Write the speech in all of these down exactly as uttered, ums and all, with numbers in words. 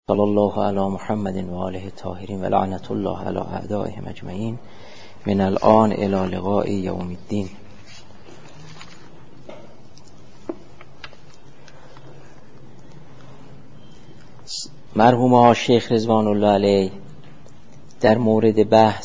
صلی الله علی محمد و آله الطاهرین و لعنت الله علی اعدائهم اجمعین من الان الی لقاء یوم الدین. مرحوم شیخ رضوان الله علیه در مورد بحث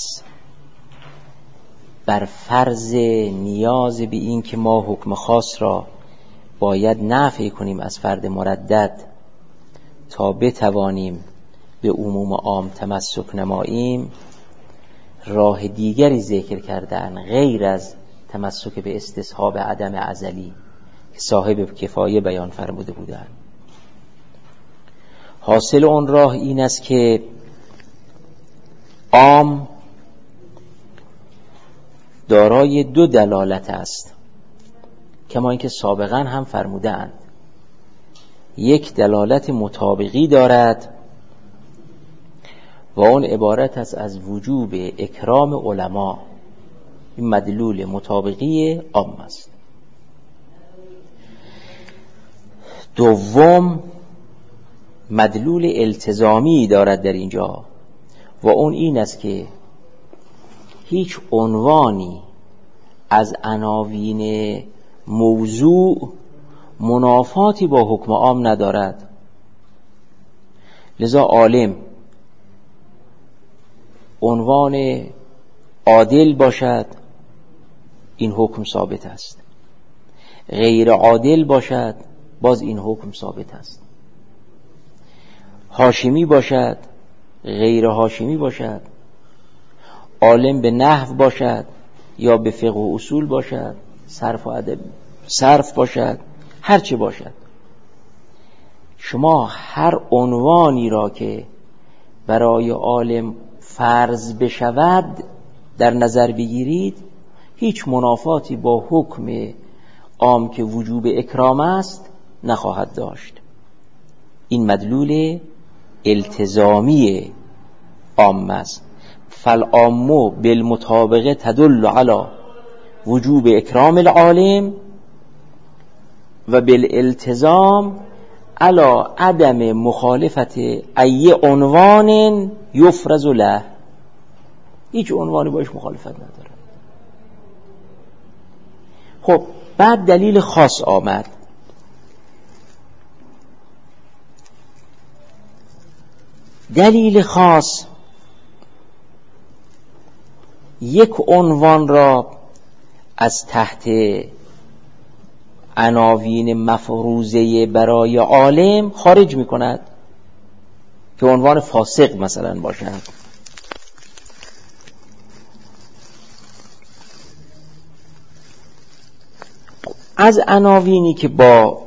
بر فرض نیاز به این که ما حکم خاص را باید نفی کنیم از فرد مردد تا بتوانیم به عموم عام تمسک نماییم، راه دیگری ذکر کردن غیر از تمسک به استصحاب عدم ازلی که صاحب کفایه بیان فرموده بودند. حاصل اون راه این است که عام دارای دو دلالت است، کما اینکه سابقا هم فرمودند. یک دلالت مطابقی دارد و اون عبارت است از وجوب اکرام علما. این مدلول مطابقی عام است. دوم مدلول التزامی دارد در اینجا و اون این است که هیچ عنوانی از عناوین موضوع منافاتی با حکم عام ندارد. لذا عالم عنوان عادل باشد، این حکم ثابت است. غیر عادل باشد، باز این حکم ثابت است. هاشمی باشد، غیر هاشمی باشد، عالم به نحو باشد یا به فقه و اصول باشد، صرف و ادب صرف باشد، هر چه باشد، شما هر عنوانی را که برای عالم فرض بشود در نظر بگیرید، هیچ منافاتی با حکم عام که وجوب اکرام است نخواهد داشت. این مدلول التزامی عام است. فالعام بالمطابقه تدل علی وجوب اکرام العالم و بالالتزام علی عدم مخالفت ای عنوان یفرض له. هیچ عنوانی باش مخالفت نداره. خب بعد دلیل خاص آمد. دلیل خاص یک عنوان را از تحت عناوین مفروضه برای عالم خارج می کند که عنوان فاسق مثلا باشد. از عناوینی که با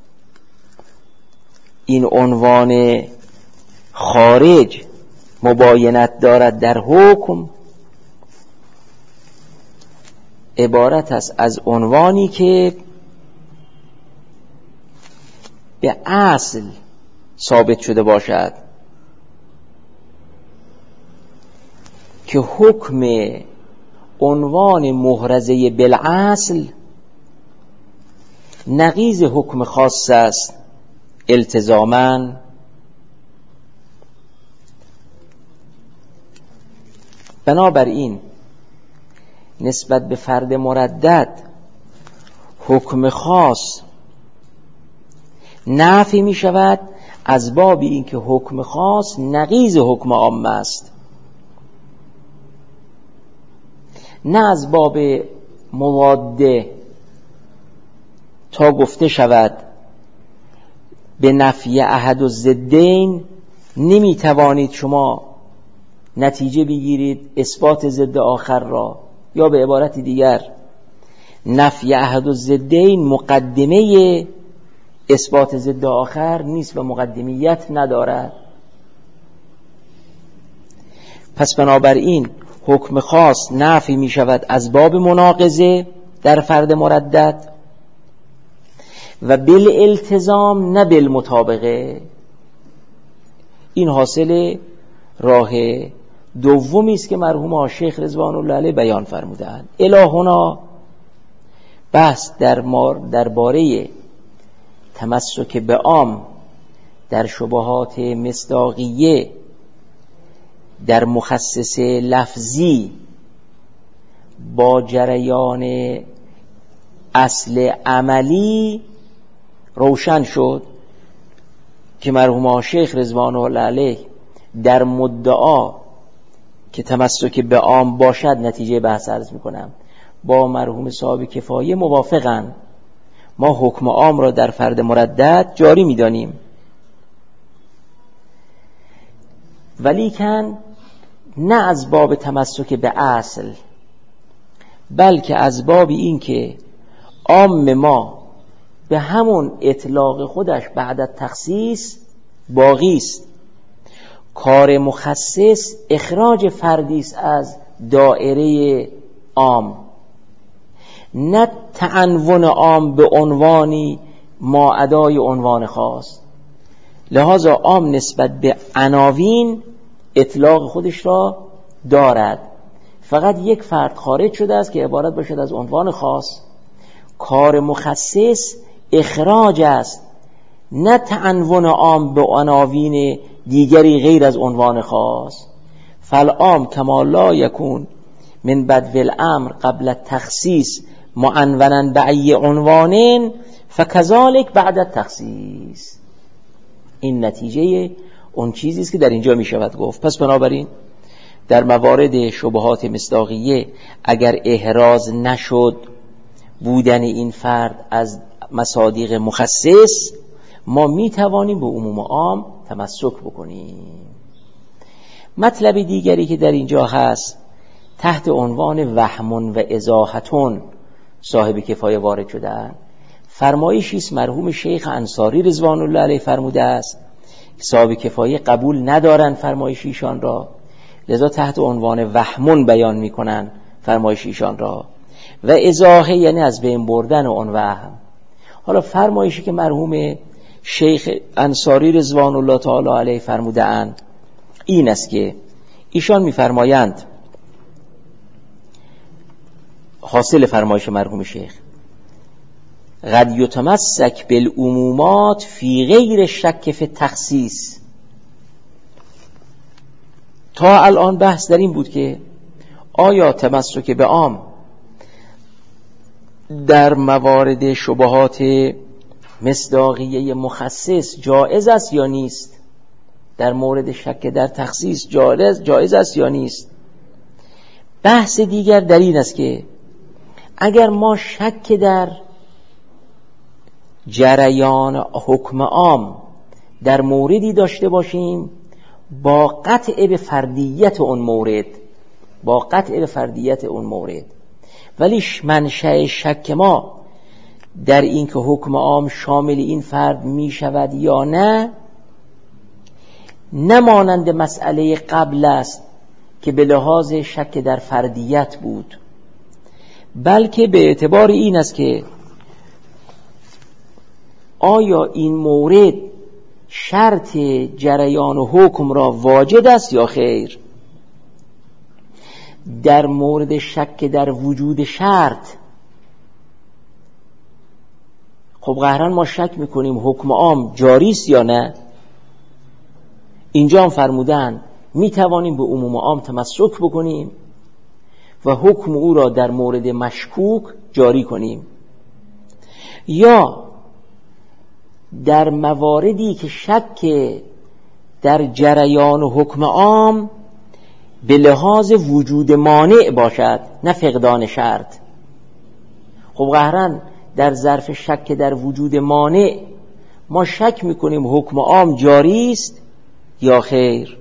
این عنوان خارج مباینت دارد در حکم، عبارت است از عنوانی که به اصل ثابت شده باشد که حکم عنوان محرزه بالاصل نقیض حکم خاص است التزاماً. بنابراین نسبت به فرد مردد حکم خاص نفی می شود از باب این که حکم خاص نقیض حکم عام است، نه از باب مواده تا گفته شود به نفی احد الضدین نمی توانید شما نتیجه بگیرید اثبات ضد آخر را، یا به عبارت دیگر نفی احد الضدین مقدمه اثبات ضد آخر نیست و مقدمیت ندارد. پس بنابراین حکم خاص نفی می شود از باب مناقضه در فرد مردد و بالالتزام نه بالمطابقه. این حاصل راه دومی است که مرحوم شیخ رضوان الله علیه بیان فرمودند. الهنا بحث در درباره تمسک به عام در شبهات مصداقیه در مخصص لفظی با جریان اصل عملی روشن شد که مرحوم شیخ رضوان الله علیه در مدعا که تمسک به عام باشد، نتیجه بحث عرض میکنم، با مرحوم صاحب کفایه موافقن. ما حکم عام را در فرد مردد جاری میدانیم، ولیکن نه از باب تمسک به اصل، بلکه از باب این که عام ما به همون اطلاق خودش بعد از تخصیص باقی است. کار مخصص اخراج فردی است از دائره عام، نه تعنون عام به عنوانی ما ادای عنوان خاص. لذا عام نسبت به عناوین اطلاق خودش را دارد، فقط یک فرد خارج شده است که عبارت باشد از عنوان خاص. کار مخصص اخراج است، نه تعنون عام به عناوین دیگری غیر از عنوان خاص. فالعام کما لا یکون من بدو الامر قبل التخصیص معنونا به ای عنوان فکذالک بعد التخصیص. این نتیجه اون چیزی است که در اینجا می شود گفت. پس بنابراین در موارد شبهات مصداقیه اگر احراز نشد بودن این فرد از مصادیق مخصص، ما می توانیم به عموم عام تمسک بکنیم. مطلب دیگری که در اینجا هست تحت عنوان وهمون و ازاحتون صاحب کفایه وارد شدن. فرمایشی است مرحوم شیخ انصاری رضوان الله علیه فرموده است که صاحب کفایه قبول ندارن فرمایش ایشان را، لذا تحت عنوان وهمون بیان میکنن فرمایش ایشان را، و ازاحه یعنی از بین بردن اون وهم. حالا فرمایشی که مرحوم شیخ انصاری رضوان الله تعالی علیه فرموده اند این است که ایشان میفرمایند، حاصل فرمایش مرحوم شیخ، قد یتمسک بالعمومات فی غیر شک فی التخصیص. تا الان بحث در این بود که آیا تمسک به عام در موارد شبهات مصداقیه مخصص جایز است یا نیست، در مورد شک در تخصیص جایز جایز است یا نیست. بحث دیگر در این است که اگر ما شک در جریان حکم عام در موردی داشته باشیم با قطع به فردیت اون مورد با قطع به فردیت اون مورد ولی منشأ شک ما در این که حکم عام شامل این فرد می شود یا نه نمانند مسئله قبل است که به لحاظ شک در فردیت بود، بلکه به اعتبار این است که آیا این مورد شرط جریان حکم را واجد است یا خیر. در مورد شک در وجود شرط، خب قهرن ما شک میکنیم حکم عام جاری است یا نه. اینجا هم فرمودن میتوانیم به عموم عام تمسک بکنیم و حکم او را در مورد مشکوک جاری کنیم، یا در مواردی که شک در جریان حکم عام به لحاظ وجود مانع باشد نه فقدان شرط. خب قهرن در ظرف شک در وجود مانع ما شک میکنیم حکم عام جاری است یا خیر.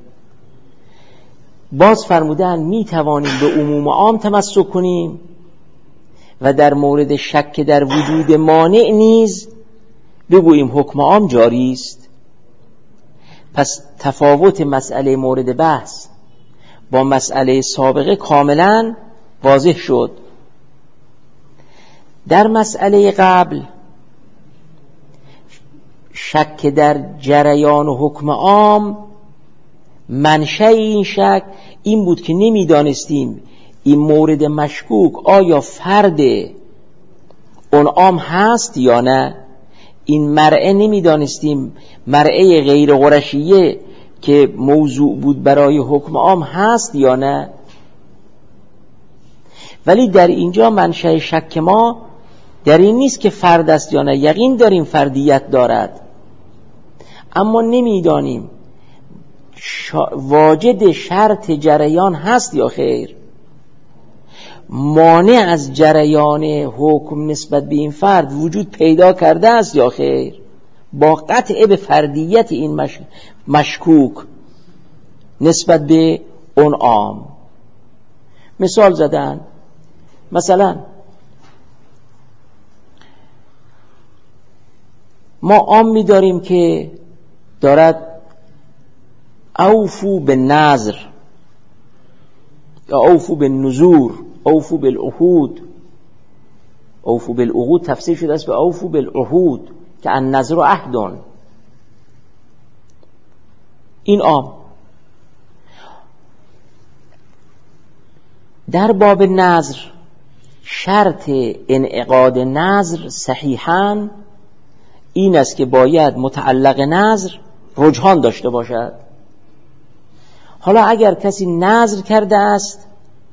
باز فرمودن میتوانیم به عموم عام تمسک کنیم و در مورد شک در وجود مانع نیز بگوییم حکم عام جاری است. پس تفاوت مسئله مورد بحث با مسئله سابقه کاملا واضح شد. در مسئله قبل شک در جریان حکم عام منشأ این شک این بود که نمیدانستیم این مورد مشکوک آیا فرد اون عام هست یا نه. این مرعه نمیدانستیم مرعه غیر قرشیه که موضوع بود برای حکم عام هست یا نه. ولی در اینجا منشأ شک ما در این نیست که فرد است یا نه، یقین داریم فردیت دارد، اما نمیدانیم واجد شرط جریان هست یا خیر، مانع از جریان حکم نسبت به این فرد وجود پیدا کرده است یا خیر، با قطع به فردیت این مش... مشکوک نسبت به اون عام. مثال زدن، مثلا ما عامی داریم که دارد اوفو به نذر یا اوفو به نذور، اوفو بالعهود، اوفو بالعهود تفسیر شده است به اوفو بالعهود که النذر عهد. این عام در باب نذر شرط انعقاد نذر صحیحاً این است که باید متعلق نذر رجحان داشته باشد. حالا اگر کسی نذر کرده است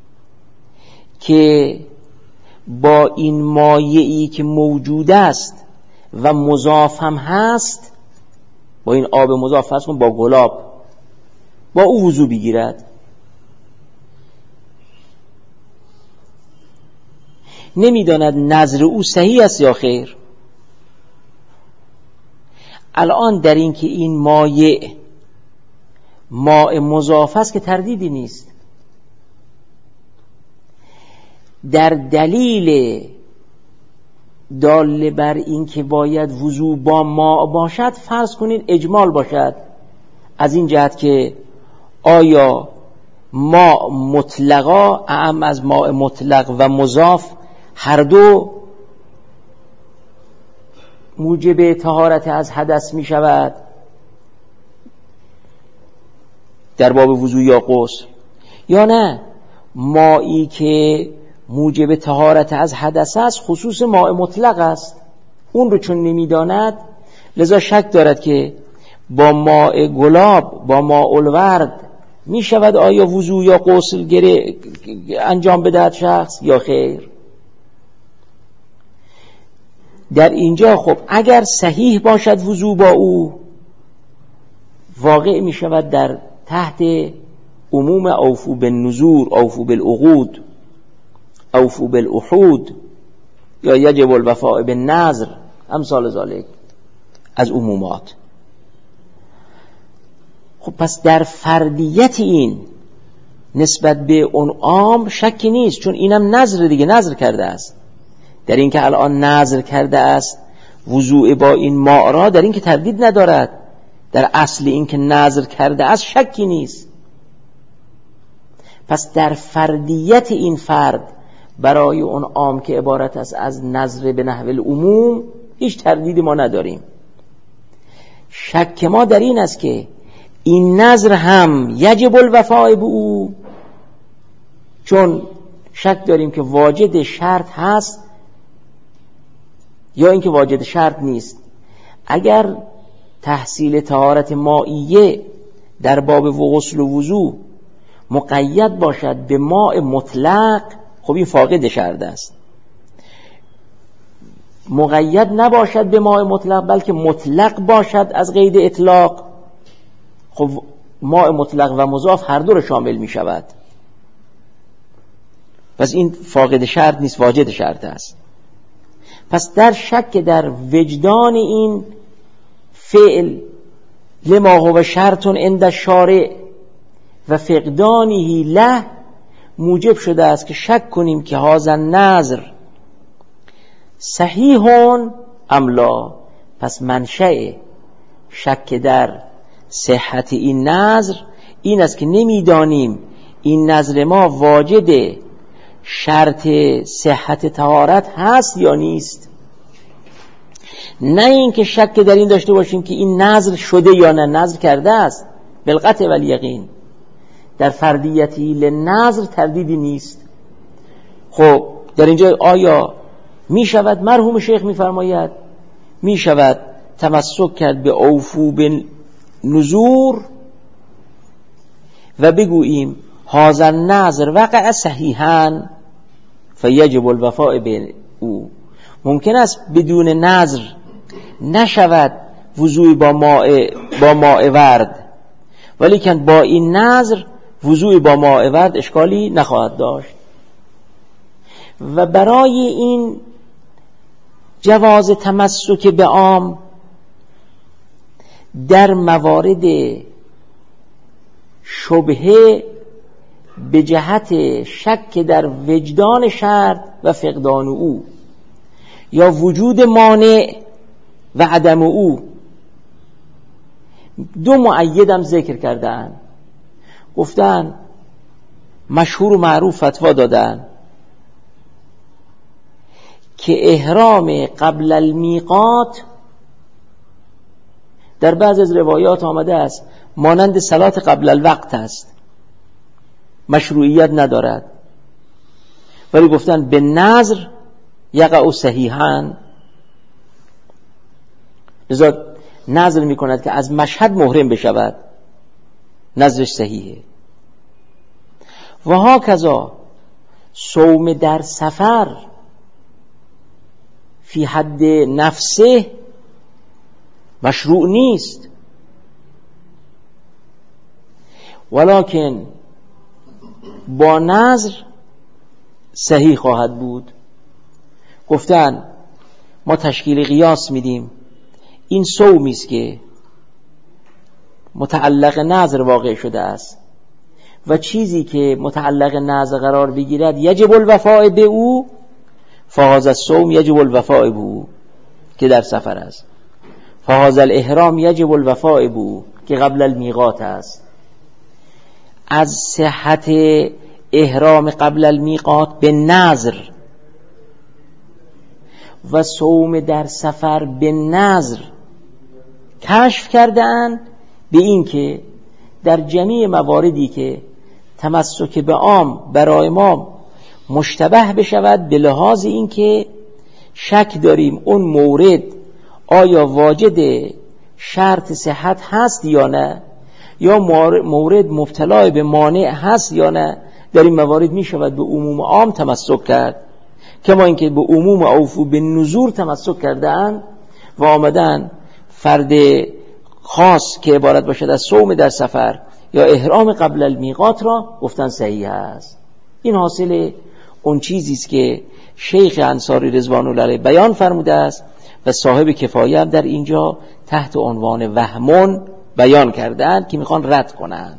که با این مایعی که موجود است و مضاف هم هست، با این آب مضاف هست با گلاب، با او وضو بگیرد، نمیداند نذر او صحیح است یا خیر. الان در این که این مایع ماء مضاف است که تردیدی نیست. در دلیل دال بر این که باید وضو با ماء باشد فرض کنید اجمال باشد، از این جهت که آیا ماء مطلقا اعم از ماء مطلق و مضاف هر دو موجب طهارت از حدث می شود در باب وضو یا غسل، یا نه مایی که موجب طهارت از حدث است خصوص ماء مطلق است، اون رو چون نمیداند لذا شک دارد که با ماء گلاب با ماء الورد می شود آیا وضو یا غسل گره انجام بدهد شخص یا خیر. در اینجا خب اگر صحیح باشد وضو با او واقع می شود در تحت عموم اوفو بالنذور، اوفو بالعقود، اوفو بالعهود یا یجب الوفاء بالنذر، امثال ذالک از عمومات. خب پس در فردیت این نسبت به اون عام شکی نیست، چون اینم نذر دیگه، نذر کرده است. در این که الان نذر کرده است وضوع با این ماء را، در این که تردید ندارد، در اصل این که نذر کرده است شکی نیست. پس در فردیت این فرد برای اون عام که عبارت است از نذر به نحو العموم هیچ تردیدی ما نداریم. شک ما در این است که این نذر هم یجب الوفاء به او، چون شک داریم که واجد شرط هست یا اینکه واجد شرط نیست. اگر تحصیل طهارت مائیه در باب غسل و وضو مقید باشد به ماء مطلق، خب این فاقد شرط است. مقید نباشد به ماء مطلق بلکه مطلق باشد از قید اطلاق، خب ماء مطلق و مضاف هر دو رو شامل می شود. پس این فاقد شرط نیست، واجد شرط است. پس در شک در وجدان این فعل لما هو شرط عند الشارع و فقدانه له موجب شده است که شک کنیم که هذا النذر صحیح ام لا. پس منشأ شک در صحت این نذر این است که نمیدانیم این نذر ما واجد شرط صحت طهارت هست یا نیست. نه این که شک در این داشته باشیم که این نذر شده یا نه، نذر کرده است بالقطع و الیقین. در فردیتی لنذر تردیدی نیست. خب در اینجا آیا می شود، مرحوم شیخ می فرماید می شود تمسک کرد به اوفو به نذور و بگوییم هذا النذر وقع صحیحا فیجب الوفاء به او. ممکن است بدون نذر نشود وضوء با ماء با ماء ورد، ولی که با این نذر وضوء با ماء ورد اشکالی نخواهد داشت. و برای این جواز تمسک به عام در موارد شبهه به جهت شک در وجدان شرط و فقدان او یا وجود مانع و عدم او دو مؤیدم ذکر کردن، گفتن مشهور و معروف فتوا دادن که احرام قبل المیقات در بعض از روایات آمده است مانند صلات قبل الوقت است، مشروعیت ندارد، ولی گفتن به نظر یقع صحیحاً، لذا نظر می کند که از مشهد محرم بشود، نظرش صحیحه. و ها کذا صوم در سفر فی حد نفسه مشروع نیست، ولکن با نظر صحیح خواهد بود. گفتن ما تشکیل قیاس میدیم، این صومی است که متعلق نظر واقع شده است و چیزی که متعلق نظر قرار بگیرد یجب الوفاء به او، فهذا الصوم یجب الوفاء به او که در سفر است، فهذا الاحرام یجب الوفاء به او که قبل المیقات است. از صحت احرام قبل المیقات به نظر و صوم در سفر به نظر کشف کردن به این که در جمیع مواردی که تمسک به عام برای ما مشتبه بشود، به لحاظ این که شک داریم اون مورد آیا واجد شرط صحت هست یا نه، یا مورد مبتلا به مانع هست یا نه، در این موارد می شود به عموم عام تمسک کرد، کما اینکه به عموم اوفو به نذور تمسک کردن و آمدن فرد خاص که عبارت باشد از صوم در سفر یا احرام قبل المیقات را گفتن صحیح است. این حاصل اون چیزی است که شیخ انصاری رضوان الله علیه بیان فرموده است و صاحب کفایه در اینجا تحت عنوان وهمون بیان کردن که میخوان رد کنن.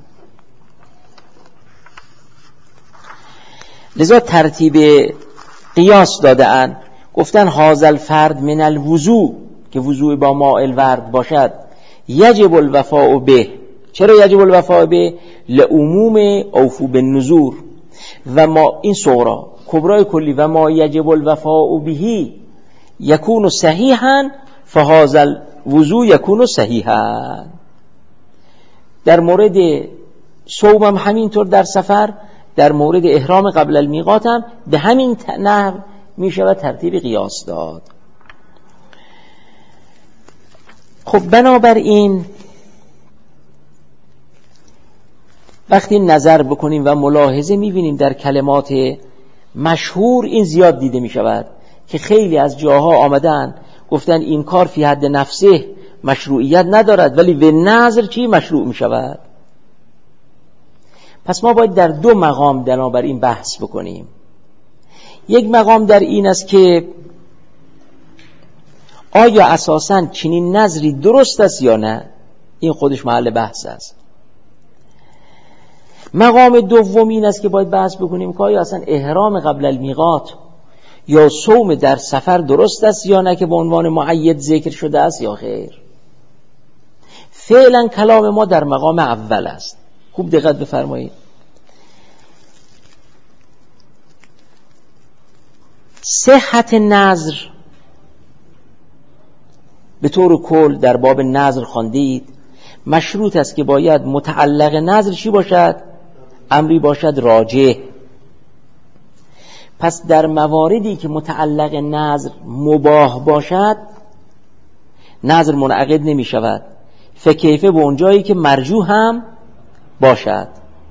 لذا ترتیب قیاس داده اند، گفتن هذا الفرد من الوضوء که وضوء با ماء الورد باشد یجب الوفاء به. چرا یجب الوفاء به؟ لعموم اوفو بالنذور و ما این صغرا کبرای کلی و ما یجب الوفاء بهی یکون صحیحا فهذا الوضوء یکون صحیحا. در مورد صوم هم همینطور در سفر، در مورد احرام قبل المیقات هم به همین نحو می شود ترتیب قیاس داد. خب بنابراین وقتی نظر بکنیم و ملاحظه می بینیم در کلمات مشهور این زیاد دیده می شود که خیلی از جاها آمدن گفتن این کار فی حد نفسه مشروعیت ندارد ولی به نظر چی مشروع می شود. پس ما باید در دو مقام بنابراین بحث بکنیم. یک مقام در این است که آیا اساساً چنین نظری درست است یا نه، این خودش محل بحث است. مقام دوم این است که باید بحث بکنیم که آیا اصلا احرام قبل المیقات یا صوم در سفر درست است یا نه که به عنوان مؤید ذکر شده است یا خیر. فعلا کلام ما در مقام اول است. خوب دقت بفرمایید. صحت نظر به طور کل در باب نظر خواندید، مشروط است که باید متعلق نظر چی باشد؟ امری باشد راجح. پس در مواردی که متعلق نظر مباح باشد نظر منعقد نمی شود. فکیفه به اونجایی که مرجوح هم باشد.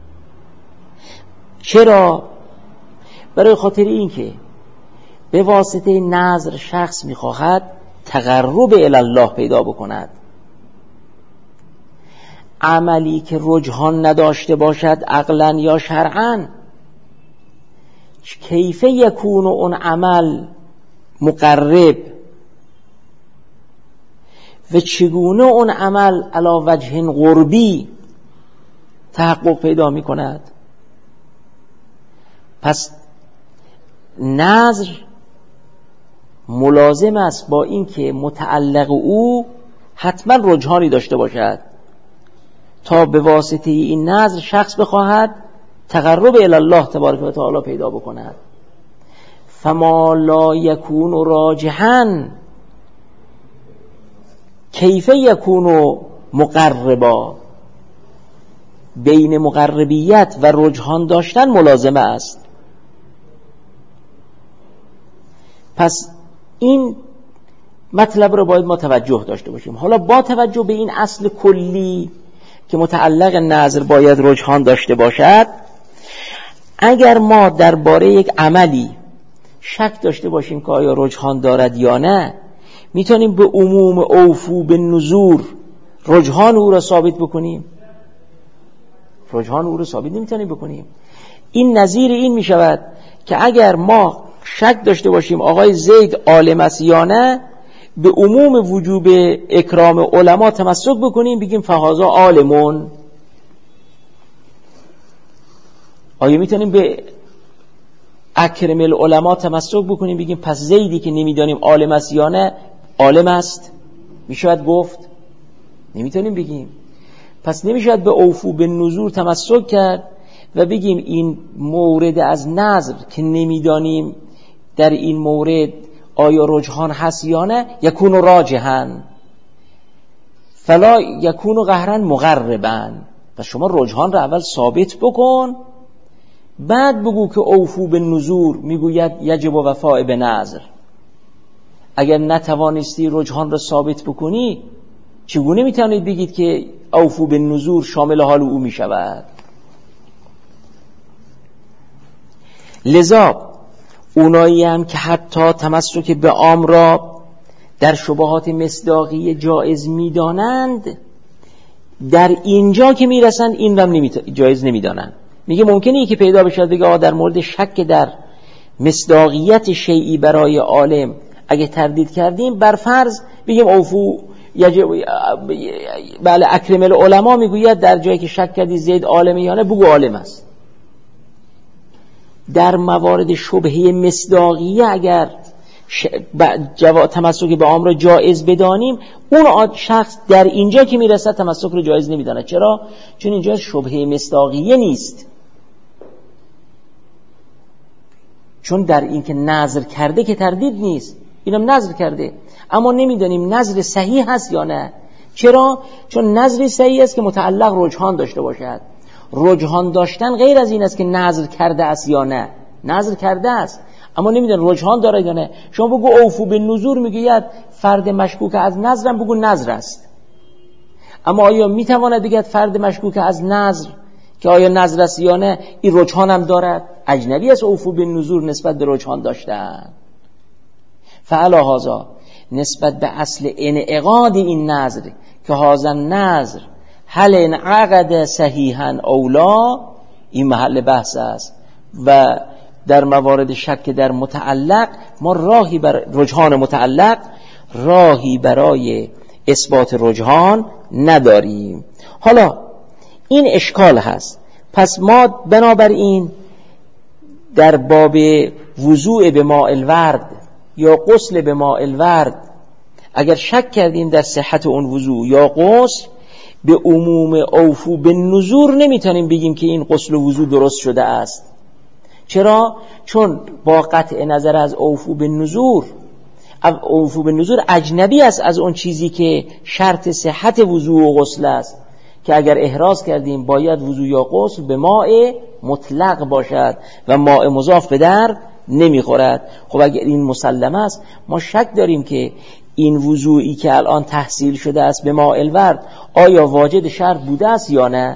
چرا؟ برای خاطر این که به واسطه نظر شخص می خواهد تقرب الی الله پیدا بکند. عملی که رجحان نداشته باشد عقلا یا شرعا، کیف یکون اون عمل مقرب و چگونه اون عمل علی وجه قربی تحقق پیدا می کند؟ پس نظر ملازم است با این که متعلق او حتما رجحانی داشته باشد تا به واسطه این نظر شخص بخواهد تقرب الی الله تبارک و تعالی پیدا بکند. فما لا یکون راجحا کیف یکون مقربا، بین مقربیت و رجحان داشتن ملازمه است. پس این مطلب رو باید ما توجه داشته باشیم. حالا با توجه به این اصل کلی که متعلق نظر باید رجحان داشته باشد، اگر ما درباره یک عملی شک داشته باشیم که آیا رجحان دارد یا نه، میتونیم به عموم اوفو به نذور رجحان او را ثابت بکنیم؟ رجحان او را ثابت نمیتونیم بکنیم. این نظیر این میشود که اگر ما شک داشته باشیم آقای زید عالم است یا نه، به عموم وجوب اکرام علما تمسک بکنیم، بگیم فهذا عالمون. آیا میتونیم به اکرم العلماء تمسک بکنیم، بگیم پس زیدی که نمیدانیم عالم است یا نه عالم است؟ میشود گفت؟ نمیتونیم بگیم. پس نمیشود به اوفو به نذور تمسک کرد و بگیم این مورد از نظر که نمیدانیم در این مورد آیا رجحان هست یا نه، یکون راجحا فلا یکون قهرا مقربا. پس شما رجحان را اول ثابت بکن، بعد بگو که اوفو به نذور میگوید یجب وفاء به نظر. اگر نتوانستی رجحان را ثابت بکنی، چگونه میتونید بگید که اوفو به نذور شامل حال او میشود؟ لذا اونایی هم که حتی تمسک به عام را در شبهات مصداقی جایز میدانند، در اینجا که میرسند این را نمی... جایز نمیدانند. میگه ممکنه که پیدا بشه دیگه آقا در مورد شک در مصداقیت شیئی برای عالم اگه تردید کردیم، بر فرض بگیم اوفو یجب بله اکرم العلماء میگوید در جایی که شک کردی زید عالمه یا نه بگو عالم است. در موارد شبهه مصداقیه اگر ش... جوا... تمسک به عام را جایز بدانیم، اون شخص در اینجا که میرسد تمسک رو جایز نمیداند. چرا؟ چون اینجا شبهه مصداقیه نیست، چون در این که نظر کرده که تردید نیست، اینم نظر کرده اما نمیدانیم نظر صحیح هست یا نه. چرا؟ چون نظر صحیح است که متعلق رجحان داشته باشد. رجحان داشتن غیر از این است که نظر کرده است یا نه. نظر کرده است اما نمیدان رجحان داره یا نه. شما بگو اوفو به نذور میگوید فرد مشکوک از نظرم، بگو نظر است. اما آیا میتواند بگید فرد مشکوک از نظر که آیا نظر است یا نه این رجحان هم دارد؟ اجنبی است اوفو به نذور نسبت به رجحان داشتن. فعلا هذا نسبت به اصل انعقاد این نظر که هذا نظر هل انعقد صحیحا او لا، این محل بحث است و در موارد شک در متعلق ما راهی بر رجحان متعلق راهی برای اثبات رجحان نداریم. حالا این اشکال هست. پس ما بنابراین در باب وضوء به ماء الورد یا غسل به ماء الورد اگر شک کردیم در صحت اون وضوء یا غسل، به عموم اوفو به نذور نمیتونیم بگیم که این غسل و وضوء درست شده است. چرا؟ چون با قطع نظر از اوفو به نذور، اوفو به نذور اجنبی است از اون چیزی که شرط صحت وضوء و غسل است، که اگر احراز کردیم باید وضوء یا غسل به ماء مطلق باشد و ماء مضاف به در نمیخورد. خب اگر این مسلم است، ما شک داریم که این وضوعی که الان تحصیل شده است به ماء الورد آیا واجد شرط بوده است یا نه؟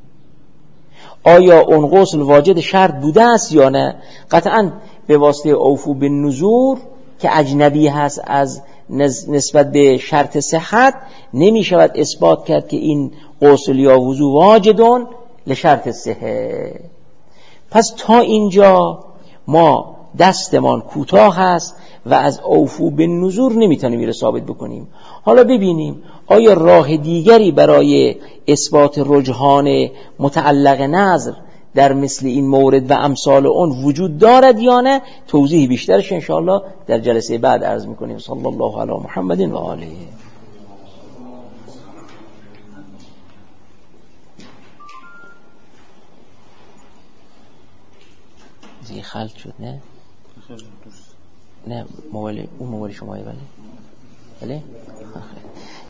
آیا اون غسل واجد شرط بوده است یا نه؟ قطعاً به واسطه اوفو به نذور که اجنبی هست از نسبت به شرط صحت نمی شود اثبات کرد که این غسل یا وضو واجدون لشرط صحت. پس تا اینجا ما دستمان کوتاه هست و از اوفو به نذور نمیتونیم این ثابت بکنیم. حالا ببینیم آیا راه دیگری برای اثبات رجحان متعلق نظر در مثل این مورد و امثال اون وجود دارد یا نه؟ توضیح بیشترش انشاءالله در جلسه بعد عرض میکنیم. صلی الله علی محمد و آله. زی خلط شد نه؟ نه موبایل اون موبایل شمایه بله؟ بله؟